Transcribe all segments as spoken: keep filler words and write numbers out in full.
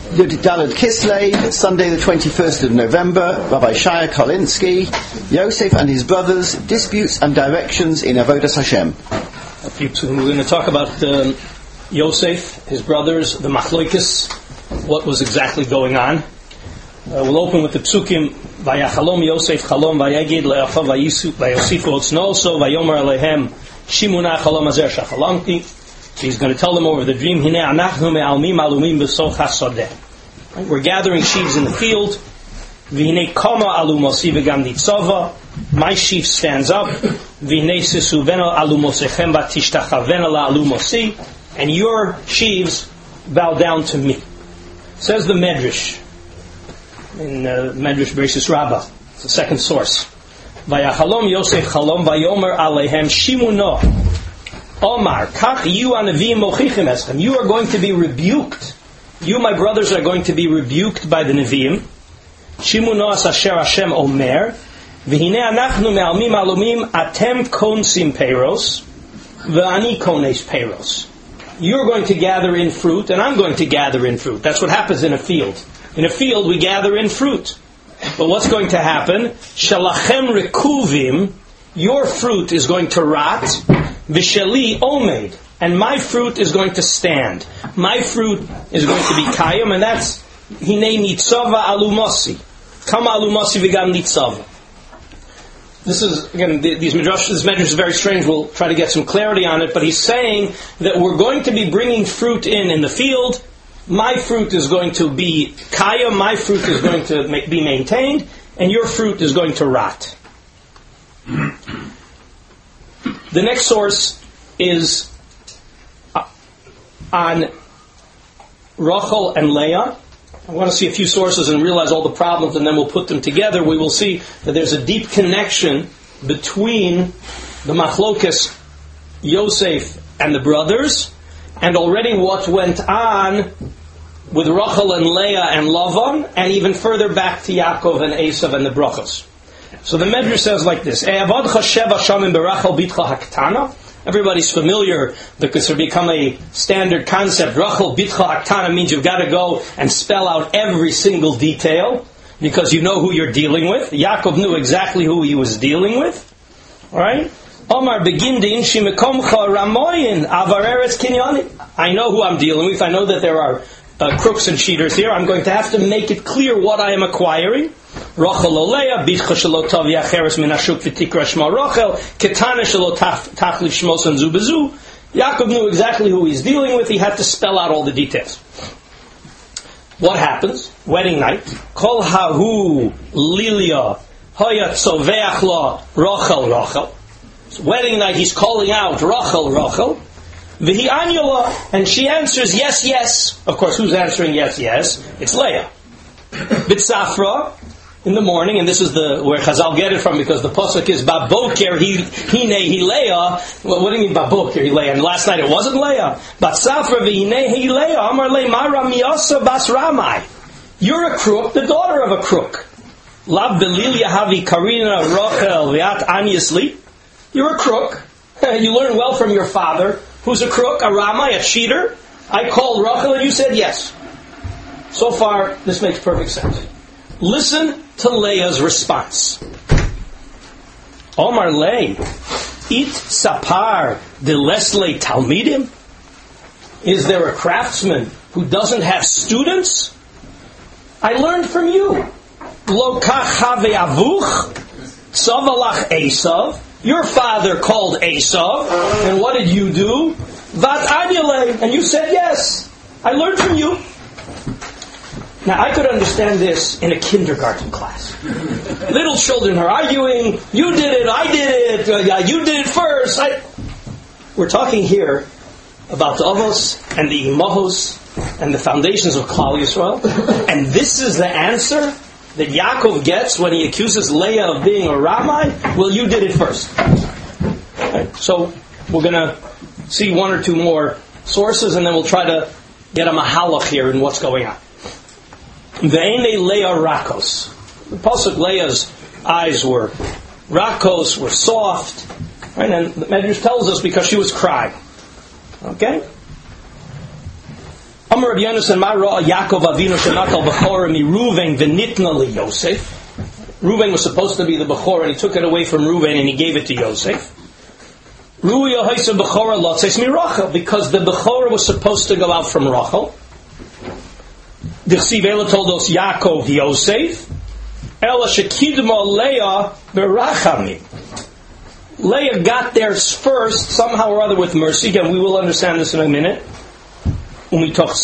Yud Kislev, Sunday the twenty-first of November, Rabbi Shaya Kolinsky, Yosef and his brothers, disputes and directions in Avodas Hashem. We're going to talk about um, Yosef, his brothers, the Machloikis, what was exactly going on. Uh, we'll open with the Psukim, Vayachalom Yosef Chalom Vayegid Le'achav Vayosifu Otzno So Vayomer Alehem Shimuna Chalom Azer Shachalamti. He's going to tell them over the dream, Hine Anachnu Me'almim Alumim B'soch HaSodeh. We're gathering sheaves in the field. V'hine Kama Alumosi V'gam Nitzova. My sheaf stands up. V'hine Sisuveno Alumosechem V'tishtachavena La'alumosi. And your sheaves bow down to me. Says the Medrash in uh, Medrash Bereshis Rabbah. It's the second source. Vayachalom Yosef Chalom Vayomer Alehem Shimuno. Omar, kach you anavim mochichim eschem. You are going to be rebuked. You, my brothers, are going to be rebuked by the Nevi'im. Shimuno as asher Hashem omer. V'hine anachnu me'almim alumim atem konsim peiros. V'ani kones peiros. You're going to gather in fruit, and I'm going to gather in fruit. That's what happens in a field. In a field, we gather in fruit. But what's going to happen? Shalachem rekuvim. Your fruit is going to rot. Vishali omed, and my fruit is going to stand. My fruit is going to be kayim, and that's hine nitzava alumosi. Kama alumosi v'gam nitzava. This is again these midrash. This midrash is very strange. We'll try to get some clarity on it. But he's saying that we're going to be bringing fruit in in the field. My fruit is going to be kayim. My fruit is going to make, be maintained, and your fruit is going to rot. The next source is on Rachel and Leah. I want to see a few sources and realize all the problems, and then we'll put them together. We will see that there's a deep connection between the Machlokas, Yosef, and the brothers, and already what went on with Rachel and Leah and Lavan, and even further back to Yaakov and Esav and the Brachos. So the Medrash says like this: everybody's familiar because it's become a standard concept. Rachel bitcha haktana means you've got to go and spell out every single detail because you know who you're dealing with. Yaakov knew exactly who he was dealing with. All right? Omar begin de inshi mekomcha ramoyin avareres kinyani. I know who I'm dealing with. I know that there are uh, crooks and cheaters here. I'm going to have to make it clear what I am acquiring. Rachel Oleya, Bitcha Shelo Tov Yacheres Minashuk V'Tikra Shma Rachel, Ketana Shelo Tachli Shmos and Zubezu. Yaakov knew exactly who he's dealing with. He had to spell out all the details. What happens? Wedding night. Kol Hahu Lilia Hoya Tzoveach La Rachel Rachel. So wedding night. He's calling out Rachel Rachel. V'hi Anyala, and she answers yes yes. Of course, who's answering yes yes? It's Leah. B'tzafra. In the morning, and this is the where Chazal get it from because the pasuk is Baboker he hine Leah. Well, what do you mean Baboker he Leah? And last night it wasn't Leah. Batsafra v'hine he Leah. Amar le Mara Miyasa Bas Ramai. You're a crook, the daughter of a crook. Lav Belilia Havi Karina Rachel Viat Anyasli. You're a crook. You learn well from your father, who's a crook, a Ramai, a cheater. I called Rachel and you said yes. So far, this makes perfect sense. Listen to Leah's response. Omar Lei, it sapar de lesle talmidim? Is there a craftsman who doesn't have students? I learned from you. Lo kach have avuch, tzavalach Esav. Your father called Esav, and what did you do? Vat anyale, and you said yes. I learned from you. Now, I could understand this in a kindergarten class. Little children are arguing, you did it, I did it, uh, yeah, you did it first. I... We're talking here about the Avos and the Imahos and the foundations of Klal Yisrael. And this is the answer that Yaakov gets when he accuses Leah of being a Ramai. Well, you did it first. Right? So, we're going to see one or two more sources, and then we'll try to get a mahalach here in what's going on. Ve'ene Leah rakos. The pasuk Leah's eyes were rakos, were soft, right? And the Medrash tells us because she was crying. Okay. Amar Rabbi Yonasan Ma Ra'a Yaakov Avinu Shenatal Bechorah Mi Ruven V'nitna Li Yosef. Ruven was supposed to be the Bechorah, and he took it away from Ruven and he gave it to Yosef. Ruya Haisa Bechorah Lotzes Mi Rachel, because the Bechorah was supposed to go out from Rachel. Dichsiv Ela told us Yaakov Yosef. Ela Shekidma Leah Berachami. Leah got there first, somehow or other, with mercy. Again, we will understand this in a minute. So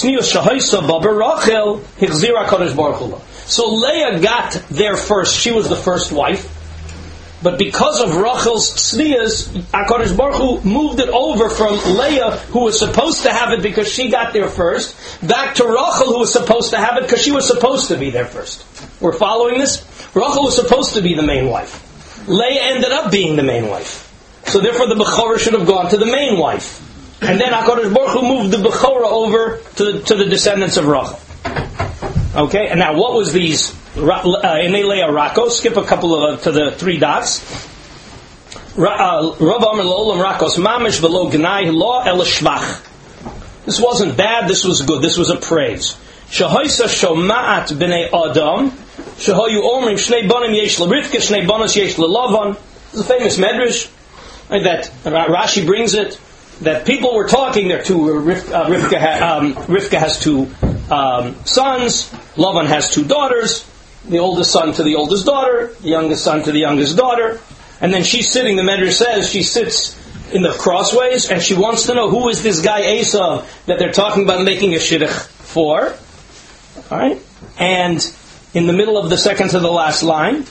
Leah got there first. She was the first wife. But because of Rachel's tznius, HaKadosh Baruch Hu moved it over from Leah, who was supposed to have it because she got there first, back to Rachel, who was supposed to have it because she was supposed to be there first. We're following this? Rachel was supposed to be the main wife. Leah ended up being the main wife. So therefore the Bechorah should have gone to the main wife. And then HaKadosh Baruch Hu moved the Bechorah over to the, to the descendants of Rachel. Okay, and now what was these? Ene Leah Rakos. Skip a couple of uh, to the three dots. Rav Amar L'Olam Rakos Mamish V'Lo Gnai Lo El Shvach. This wasn't bad. This was good. This was a praise. Shahoisa Shomaat B'nei Adam. Shahoyu Omrim Shnei Banim Yesh LaRivka Shnei Banos Yesh LaLavan. This is a famous medrash, right, that Rashi brings it. That people were talking there too. Rivka, uh, Rivka, ha, um, Rivka has two um, sons. Lavan has two daughters. The oldest son to the oldest daughter. The youngest son to the youngest daughter. And then she's sitting, the Medrash says, she sits in the crossways and she wants to know who is this guy Esav that they're talking about making a shidduch for. Alright? And in the middle of the second to the last line,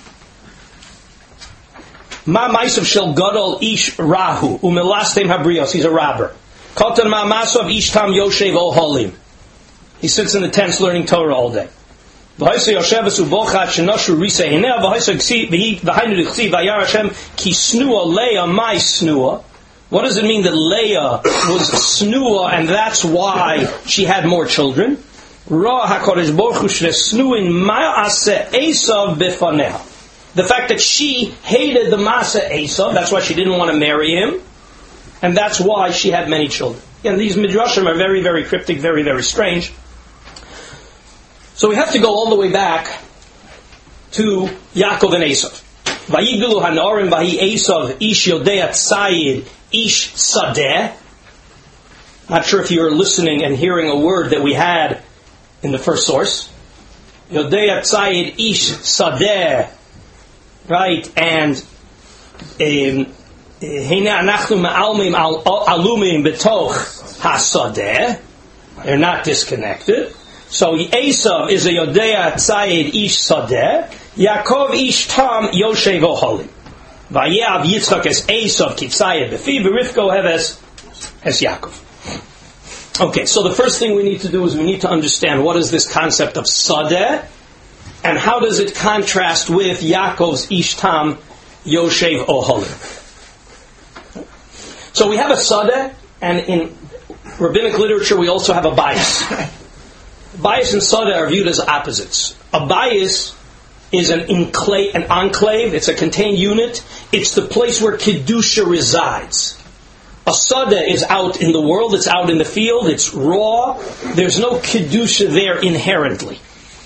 Ma Maisav Shel Gadol Ish Rahu Umilastem Habrios. He's a robber. Kotan Ma Masav Ish Tam Yoshev Oholim. He sits in the tents learning Torah all day. V'haisa Yosheves Ubochat Shenoshu Risa Hineh V'haisa V'hainu Dichsi V'ayar Hashem Ki Snua Leah My Snua. What does it mean that Leah was Snua and that's why she had more children? Ra HaKadosh Baruch Hu Shnesnuin Ma'aseh Esav B'faneha. The fact that she hated the Masa Esav, that's why she didn't want to marry him, and that's why she had many children. And these midrashim are very, very cryptic, very, very strange. So we have to go all the way back to Yaakov and Esav. Vayigilu hanorim vahi Esav ish yodei tzayid ish sadeh. Not sure if you're listening and hearing a word that we had in the first source. Yodei tzayid ish sadeh. Right, and they're not disconnected. So Esav is a Yodea Tzayid Ish Sadeh, Yaakov Ish Tam Yoshev Oholim. Vayeav Yitzchak es Esav Kitzayid Befi, Berivko Heves es Yaakov. Okay, so the first thing we need to do is we need to understand what is this concept of Sadeh, and how does it contrast with Yaakov's Ishtam Yoshev Oholim? So we have a Sadeh, and in rabbinic literature we also have a bias. Bias and Sadeh are viewed as opposites. A bias is an enclave, an enclave, it's a contained unit, it's the place where Kedusha resides. A Sadeh is out in the world, it's out in the field, it's raw, there's no Kedusha there inherently.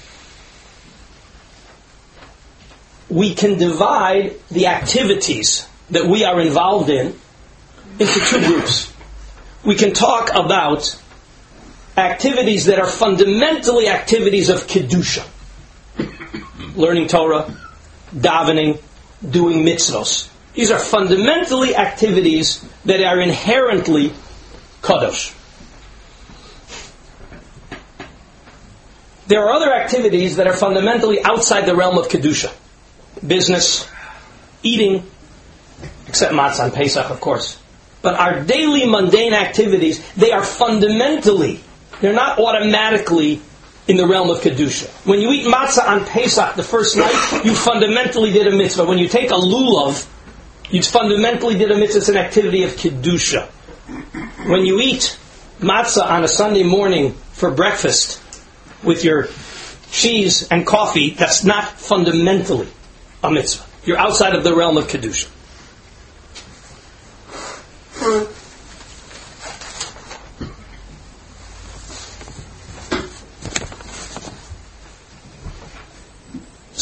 We can divide the activities that we are involved in into two groups. We can talk about activities that are fundamentally activities of Kedusha. Learning Torah, davening, doing mitzvos. These are fundamentally activities that are inherently kadosh. There are other activities that are fundamentally outside the realm of Kedusha. Business, eating, except matzah and Pesach, of course. But our daily mundane activities, they are fundamentally, they're not automatically in the realm of Kedusha. When you eat matzah on Pesach the first night, you fundamentally did a mitzvah. When you take a lulav, you fundamentally did a mitzvah. It's an activity of Kedusha. When you eat matzah on a Sunday morning for breakfast with your cheese and coffee, that's not fundamentally a mitzvah. You're outside of the realm of Kedusha.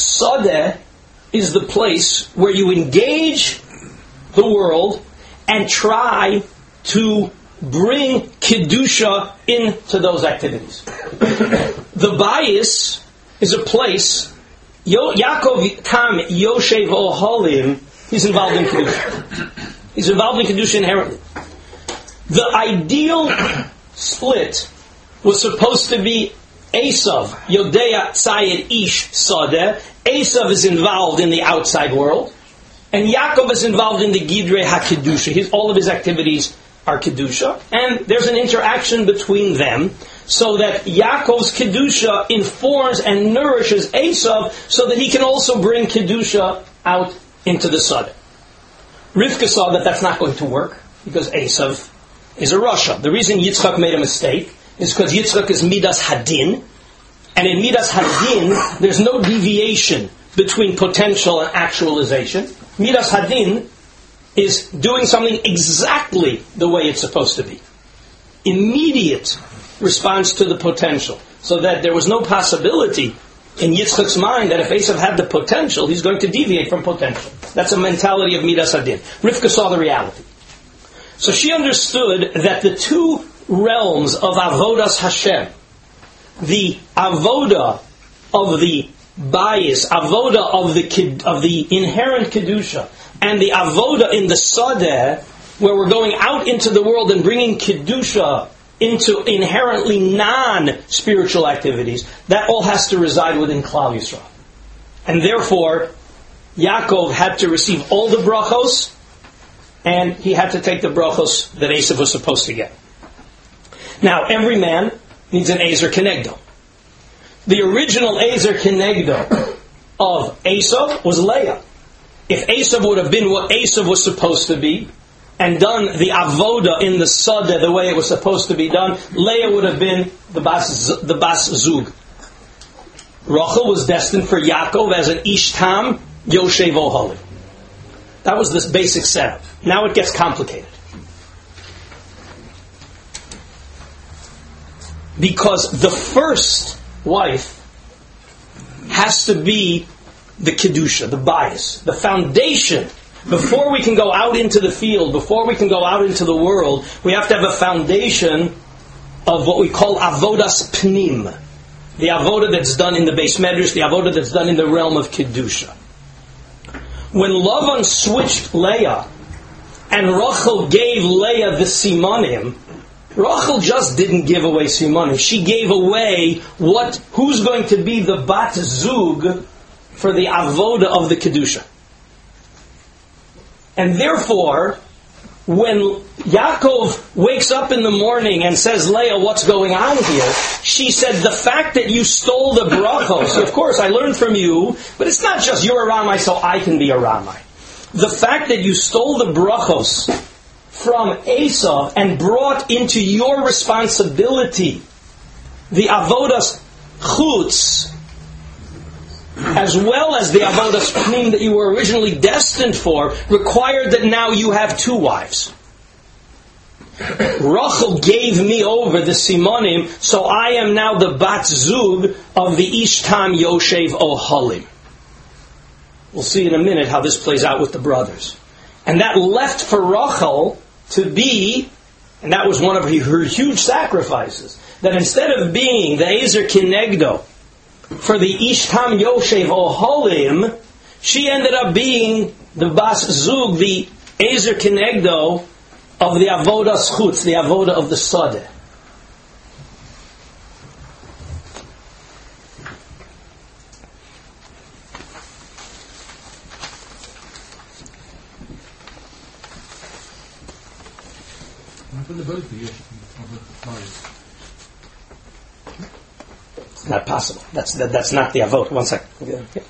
Sadeh is the place where you engage the world and try to bring Kedusha into those activities. The bias is a place, Yo, Yaakov Tam Yoshev Oholim, he's involved in Kedusha. He's involved in Kedusha inherently. The ideal split was supposed to be Esav, Yodea Tzayed Ish Sadeh. Esav is involved in the outside world, and Yaakov is involved in the Gidrei HaKedusha. His, all of his activities are Kedusha, and there's an interaction between them, so that Yaakov's Kedusha informs and nourishes Esav, so that he can also bring Kedusha out into the Sadeh. Rivka saw that that's not going to work, because Esav is a Rasha. The reason Yitzchak made a mistake is because Yitzchak is Midas Hadin, and in Midas Hadin, there's no deviation between potential and actualization. Midas Hadin is doing something exactly the way it's supposed to be. Immediate response to the potential. So that there was no possibility in Yitzchak's mind that if Esav had the potential, he's going to deviate from potential. That's a mentality of Midas Hadin. Rivka saw the reality. So she understood that the two realms of Avodas Hashem, the Avoda of the bias, Avoda of the of the inherent Kedusha, and the Avoda in the Sadeh, where we're going out into the world and bringing Kedusha into inherently non-spiritual activities, that all has to reside within Klal Yisrael. And therefore, Yaakov had to receive all the brachos, and he had to take the brachos that Esav was supposed to get. Now, every man needs an Ezer Kenegdo. The original Ezer Kenegdo of Esav was Leah. If Esav would have been what Esav was supposed to be, and done the avoda in the sadeh the way it was supposed to be done, Leah would have been the bas, the bas zug. Rachel was destined for Yaakov as an ishtam yoshev ohali. That was this basic setup. Now it gets complicated. Because the first wife has to be the kedusha, the bias, the foundation. Before we can go out into the field, before we can go out into the world, we have to have a foundation of what we call avodas pnim. The avoda that's done in the Beis Medrash, the avoda that's done in the realm of kedusha. When Lavan switched Leah, and Rachel gave Leah the simanim, Rachel just didn't give away simanim. She gave away what, who's going to be the bat zug for the avoda of the kedusha. And therefore, when Yaakov wakes up in the morning and says, Leah, what's going on here? She said, the fact that you stole the brachos, of course I learned from you, but it's not just you're a Ramai so I can be a Ramai. The fact that you stole the brachos from Esav and brought into your responsibility the avodas chutz, as well as the avodas pnim that you were originally destined for, required that now you have two wives. Rachel gave me over the simanim, so I am now the bat zug of the ishtam yoshev ohalim. We'll see in a minute how this plays out with the brothers. And that left for Rachel to be, and that was one of her huge sacrifices, that instead of being the Ezer Kinegdo for the Ishtam Yoshev Oholim, she ended up being the Bas Zug, the Ezer Kinegdo of the Avoda Schutz, the Avoda of the Sadeh. It's not possible. That's that, that's not the avot. One second. Okay.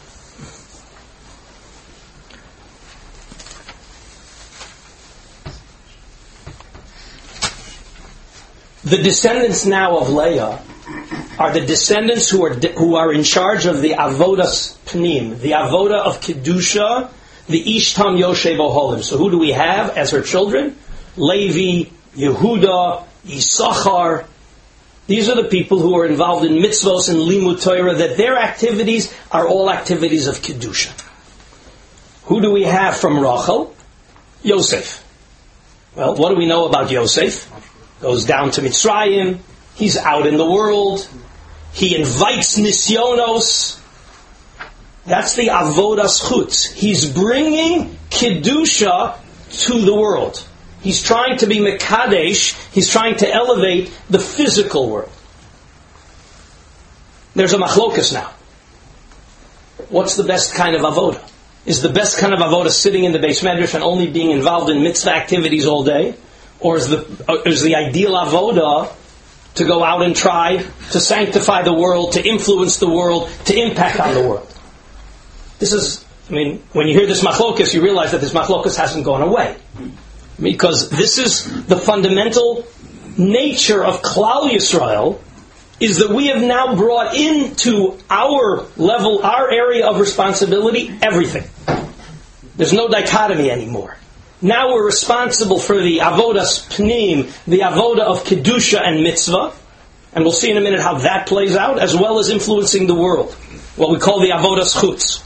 The descendants now of Leah are the descendants who are who are in charge of the avodas pnim, the avoda of kedusha, the ishtam yoshev oholim. So who do we have as her children? Levi, Yehuda, Yisachar, These are the people who are involved in mitzvos and limud Torah, that their activities are all activities of Kedusha. Who do we have from Rachel? Yosef. Well, what do we know about Yosef? Goes down to Mitzrayim. He's out in the world. He invites Nisyonos. That's the Avodas Chutz. He's bringing Kedusha to the world. He's trying to be Mekadesh. He's trying to elevate the physical world. There's a machlokas now. What's the best kind of avoda? Is the best kind of avoda sitting in the Beis Medrash and only being involved in mitzvah activities all day? Or is the, is the ideal avoda to go out and try to sanctify the world, to influence the world, to impact on the world? This is, I mean, when you hear this machlokas, you realize that this machlokas hasn't gone away. Because this is the fundamental nature of Klal Yisrael, is that we have now brought into our level, our area of responsibility, everything. There's no dichotomy anymore. Now we're responsible for the avodas pnim, the avoda of kedusha and mitzvah, and we'll see in a minute how that plays out, as well as influencing the world, what we call the avodas chutz.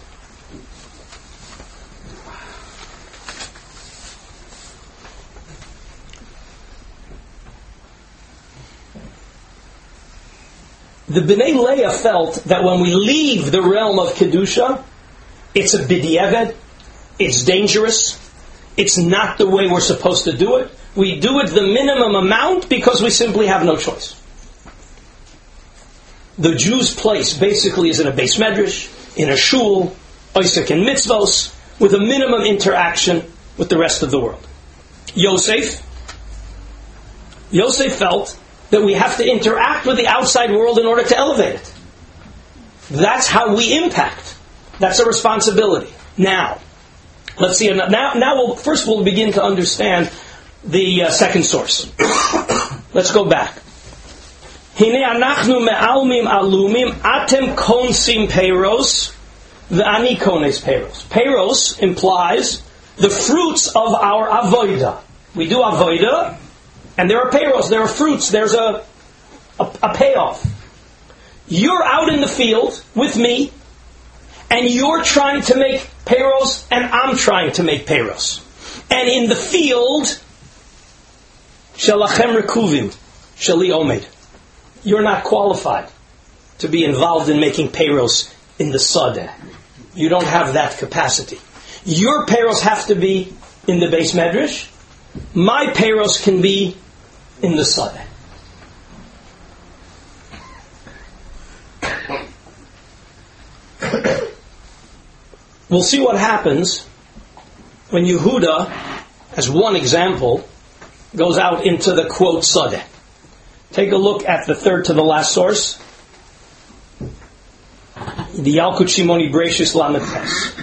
The Bnei Leah felt that when we leave the realm of Kedusha, it's a b'diavad, it's dangerous, it's not the way we're supposed to do it. We do it the minimum amount because we simply have no choice. The Jew's place basically is in a Beis Medrash, in a shul, Isaac and mitzvos, with a minimum interaction with the rest of the world. Yosef, Yosef felt that we have to interact with the outside world in order to elevate it. That's how we impact. That's a responsibility. Now, let's see. Now, now we'll, first we'll begin to understand the uh, second source. Let's go back. Hine anachnu me'almim alumim atem konsim peiros v'ani kones peiros. Peiros implies the fruits of our avoida. We do avoida, and there are peiros, there are fruits, there's a, a, a payoff. You're out in the field with me, and you're trying to make peiros, and I'm trying to make peiros. And in the field, shalachem rekuvim, shali omed. You're not qualified to be involved in making peiros in the sadeh. You don't have that capacity. Your peiros have to be in the Beis Medrash. My peiros can be in the sadeh. We'll see what happens when Yehuda, as one example, goes out into the quote sadeh. Take a look at the third to the last source, the Yalkut Shimoni Bereshis Lamed Tes.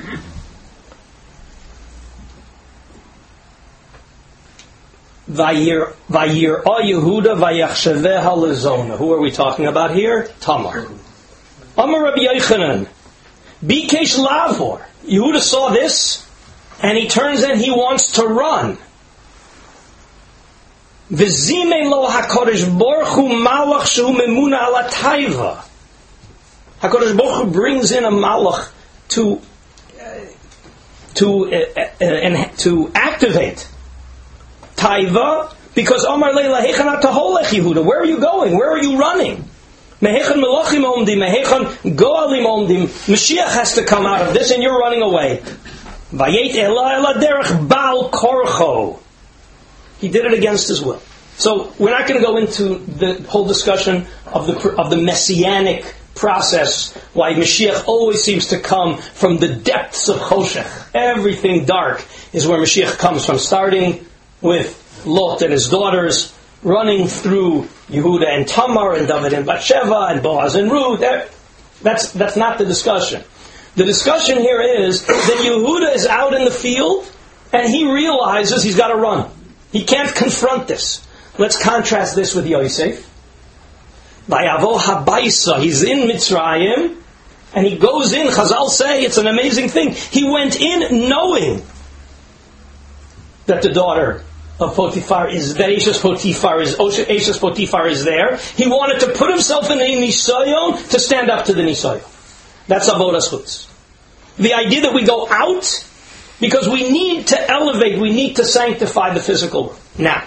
Vayir Vayir O Yehuda Vayachshaveha Lezona. Who are we talking about here? Tamar. Amar Rabbi Yochanan, Bikesh Lavor. Yehuda saw this, and he turns and he wants to run. V'zimei lo HaKadosh Baruch Hu malach shehu memuna ala taiva. HaKadosh Baruch Hu brings in a malach to uh, to uh, uh, and to activate taiva, because Omar Leila Hechanat Taholech Yehuda. Where are you going? Where are you running? Mehechan Melachim Omdim, Mehechan Goalim Omdim. Mashiach has to come out of this, and you're running away. Vayet Ela Ela Derech Baal Korcho. He did it against his will. So we're not going to go into the whole discussion of the of the messianic process, why Mashiach always seems to come from the depths of Choshech. Everything dark is where Mashiach comes from, starting with Lot and his daughters, running through Yehuda and Tamar and David and Bathsheba and Boaz and Ruth. That's, that's not the discussion. The discussion here is that Yehuda is out in the field and he realizes he's got to run. He can't confront this. Let's contrast this with Yosef. Vayavo habaisa, he's in Mitzrayim, and he goes in, Chazal say, it's an amazing thing. He went in knowing that the daughter of Potiphar is that Eshes Potiphar is Eshes Potiphar is there. He wanted to put himself in the Nisayon to stand up to the Nisayon. That's Avodas Chutz. The idea that we go out because we need to elevate, we need to sanctify the physical world. Now,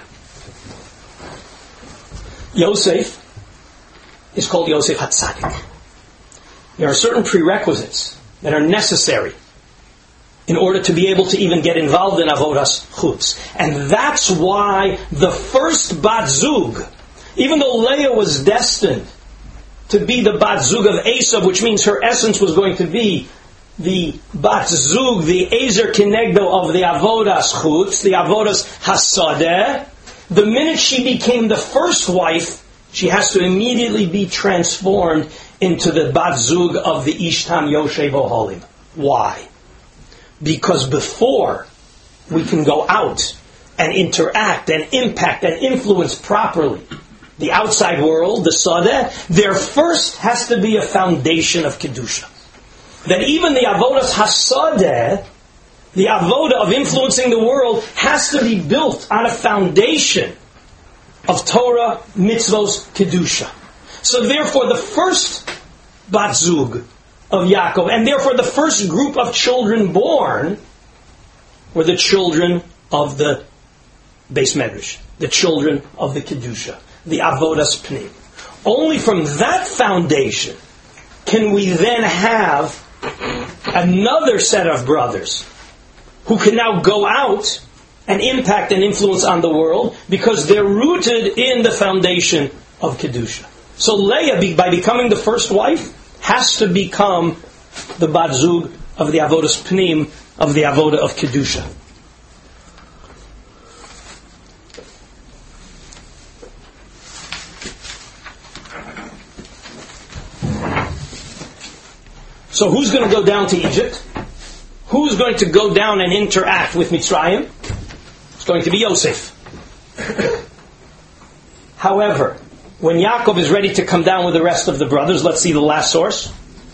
Yosef is called Yosef HaTzadik. There are certain prerequisites that are necessary in order to be able to even get involved in Avodas Chutz. And that's why the first Bat Zug, even though Leah was destined to be the Bat Zug of Esav, which means her essence was going to be the Bat Zug, the Ezer Kenegdo of the Avodas Chutz, the Avodas Hasadeh, the minute she became the first wife, she has to immediately be transformed into the Bat Zug of the Ishtam Yoshev Oholim. Why? Because before we can go out and interact and impact and influence properly the outside world, the Sadeh, there first has to be a foundation of Kedusha. That even the Avodas Hasadeh, the Avodah of influencing the world, has to be built on a foundation of Torah, Mitzvos, Kedusha. So therefore the first Bat Zug of Yaakov, and therefore the first group of children born, were the children of the Beis Medrash, the children of the Kedusha, the Avodas Pnim. Only from that foundation can we then have another set of brothers who can now go out and impact and influence on the world because they're rooted in the foundation of Kedusha. So Leah, by becoming the first wife, has to become the Bat Zug of the Avodas Pnim, of the Avodah of Kedusha. So who's going to go down to Egypt? Who's going to go down and interact with Mitzrayim? It's going to be Yosef. However, when Yaakov is ready to come down with the rest of the brothers, let's see the last source.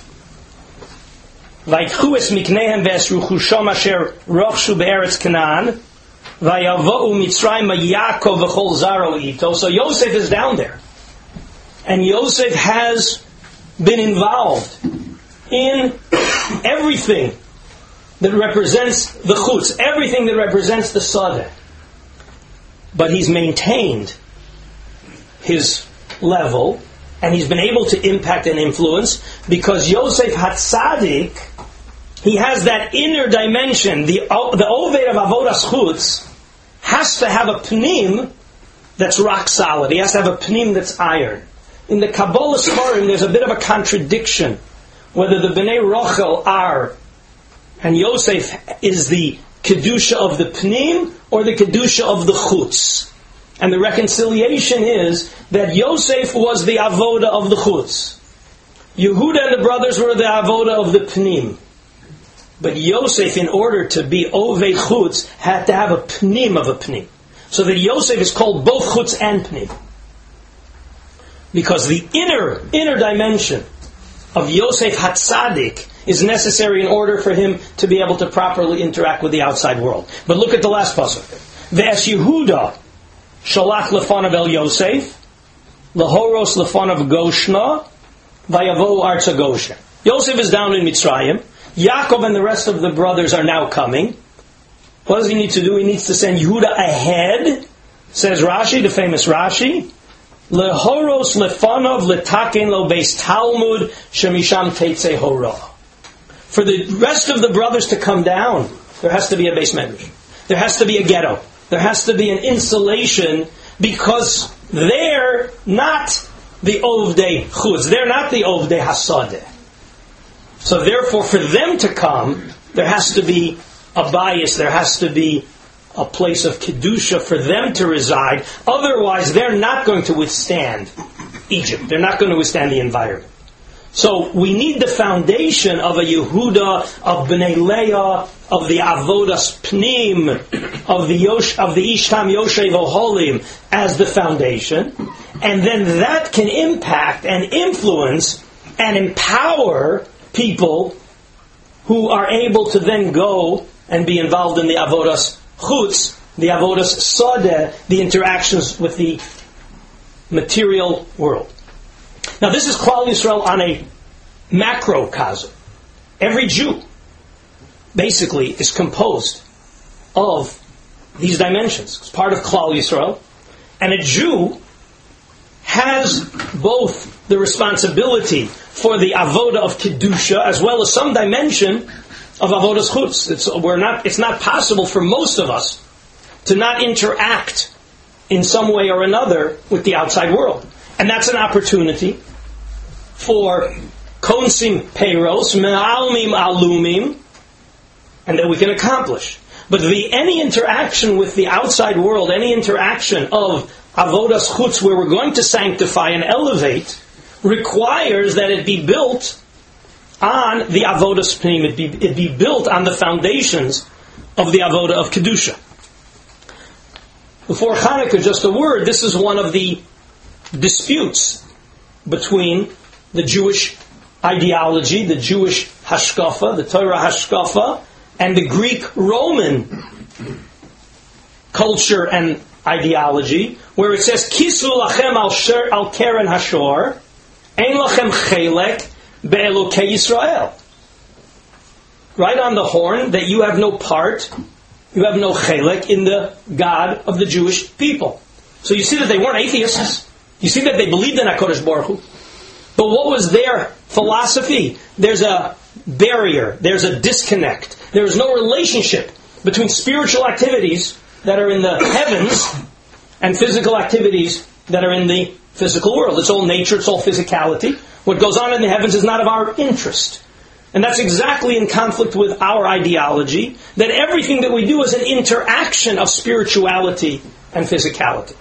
Vayikhu es miknehem ve'esruchusham asher rochshu be'eretz Canaan vayavo'u Mitzrayim Yaakov v'chol zaro ito. So Yosef is down there. And Yosef has been involved in everything that represents the chutz, everything that represents the sadeh. But he's maintained his level, and he's been able to impact and influence because Yosef HaTzadik, he has that inner dimension. The, the Oved of Avodas Chutz has to have a pnim that's rock solid. He has to have a pnim that's iron. In the Kabbalah Sfarim, there's a bit of a contradiction whether the Bnei Rochel are, and Yosef is the Kedusha of the Pnim or the Kedusha of the Chutz. And the reconciliation is that Yosef was the Avoda of the Chutz. Yehuda and the brothers were the Avoda of the Pnim. But Yosef, in order to be Ovei Chutz, had to have a Pnim of a Pnim. So that Yosef is called both Chutz and Pnim. Because the inner, inner dimension of Yosef HaTzadik is necessary in order for him to be able to properly interact with the outside world. But look at the last pasuk. Ve'es Yehuda shalach lefanav el Yosef lahoros lefanav Goshna vayavo arza Goshen. Yosef is down in Mitzrayim. Yaakov and the rest of the brothers are now coming. What does he need to do? He needs to send Yehuda ahead, says Rashi, the famous Rashi. Lehoros lefanav letaken lo beis Talmud shemisham teitze hora. For the rest of the brothers to come down, there has to be a beis medrash. There has to be a ghetto. There has to be an insulation because they're not the Ovdei Chutz. They're not the Ovdei Hasadeh. So therefore, for them to come, there has to be a bias. There has to be a place of Kedusha for them to reside. Otherwise, they're not going to withstand Egypt. They're not going to withstand the environment. So we need the foundation of a Yehuda, of Bnei Leah, of the Avodas Pnim, of the Yosh, of the Ishtam Yoshev Oholim as the foundation, and then that can impact and influence and empower people who are able to then go and be involved in the Avodas Chutz the avodas sadeh, the interactions with the material world. Now this is Klal Yisrael on a macrocosm. Every Jew basically is composed of these dimensions. It's part of Klal Yisrael. And a Jew has both the responsibility for the avoda of Kedusha as well as some dimension of avodas chutz. It's, we're not, it's not possible for most of us to not interact in some way or another with the outside world. And that's an opportunity for konsim peiros, me'almim alumim, and that we can accomplish. But the, any interaction with the outside world, any interaction of avodas chutz where we're going to sanctify and elevate, requires that it be built on the avodas pnim, it be, it be built on the foundations of the avoda of Kedusha. Before Hanukkah, just a word, this is one of the disputes between the Jewish ideology, the Jewish hashkafa, the Torah hashkafa, and the Greek-Roman culture and ideology, where it says, Kisu lachem al keren hashor, ein lachem chelek be'elokei Yisrael. Right on the horn, that you have no part, you have no chelek in the God of the Jewish people. So you see that they weren't atheists. You see that they believed in HaKadosh Baruch Hu. But what was their philosophy? There's a barrier, there's a disconnect. There is no relationship between spiritual activities that are in the heavens and physical activities that are in the physical world. It's all nature, it's all physicality. What goes on in the heavens is not of our interest. And that's exactly in conflict with our ideology, that everything that we do is an interaction of spirituality and physicality.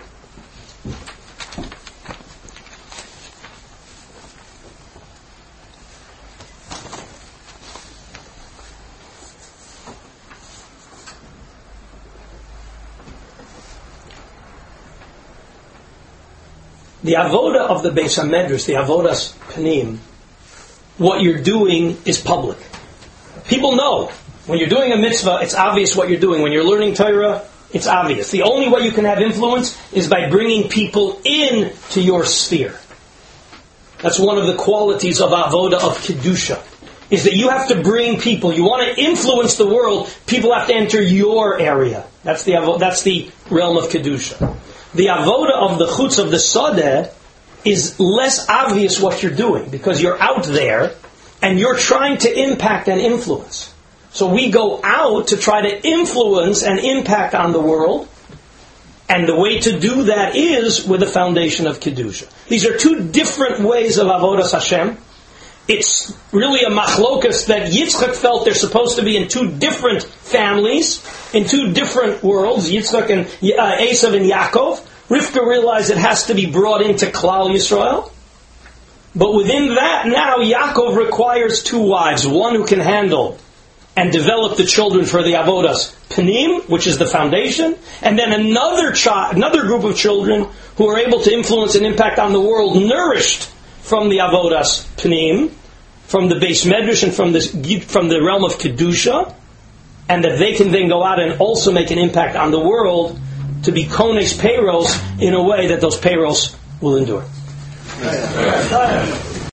The avoda of the Beis HaMedrash, the avodas panim, what you're doing is public. People know. When you're doing a mitzvah, it's obvious what you're doing. When you're learning Torah, it's obvious. The only way you can have influence is by bringing people in to your sphere. That's one of the qualities of avoda of Kedusha, is that you have to bring people. You want to influence the world, people have to enter your area. That's the, that's the realm of Kedusha. The avoda of the chutz of the sadeh is less obvious what you're doing, because you're out there and you're trying to impact and influence. So we go out to try to influence and impact on the world, and the way to do that is with the foundation of Kedusha. These are two different ways of avodas Hashem. It's really a machlokas that Yitzchak felt they're supposed to be in two different families, in two different worlds, Yitzchak and uh, Esav and Yaakov. Rivka realized it has to be brought into Klal Yisrael. But within that, now Yaakov requires two wives, one who can handle and develop the children for the avodas panim, which is the foundation, and then another child, another group of children who are able to influence and impact on the world, nourished from the avodas panim, from the Beis Medrash and from the from the realm of Kedusha, and that they can then go out and also make an impact on the world to be kones peiros in a way that those peiros will endure.